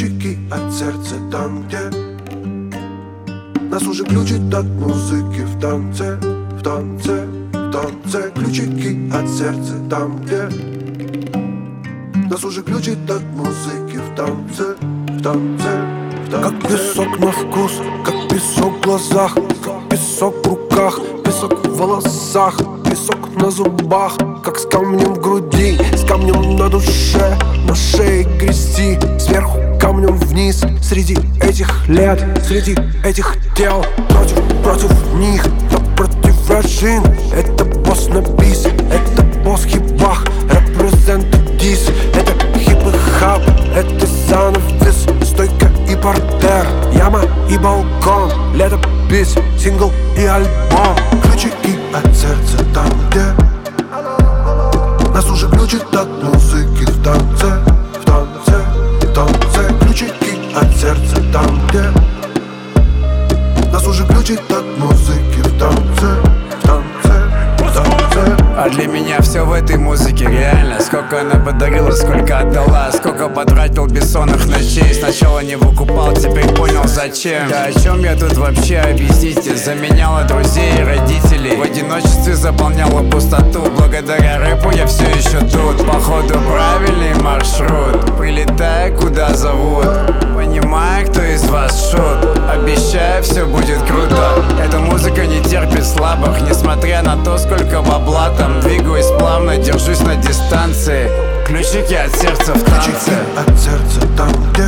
ключики от сердца там, где нас уже ключит от музыки в танце, в танце, в танце. Ключики от сердца там, где нас уже ключит от музыки в танце, в танце, в танце. Как песок на вкус, как песок в глазах, как песок в руках, песок в волосах, песок на зубах, как с камнем в груди, с камнем на душе, на шее грести, сверху камнем вниз. Среди этих лет, среди этих тел, против них, да против вражин. Это босс на бис, это босс хип-бах, репрезент дис. Это хип и хаб, это занавес, стойка и портер, яма и балкон, летопись, сингл и альбом. Ключики от сердца там, где нас уже ключит от музыки в танце, в танце, в танце. Ключики от сердца там, где нас уже ключит от музыки в танце, в танце, в танце. А для меня все в этой музыке реально. Сколько она подарила, сколько отдала, сколько потратил бессонных ночей. Сначала не выкупал, теперь понял зачем. Да о чем я тут вообще, объясните? Заменяла друзей и родителей, в одиночестве заполняла пустоту. Благодаря рэпу я все еще тут. Походу правильный маршрут, прилетаю куда зовут. Понимаю, кто из вас шут. Обещаю, все будет круто. Эта музыка не терпит слабых, несмотря на то, сколько бабла там. Двигаюсь плавно, держусь на дистанции. Ключики от сердца в танце. Ключики от сердца там, где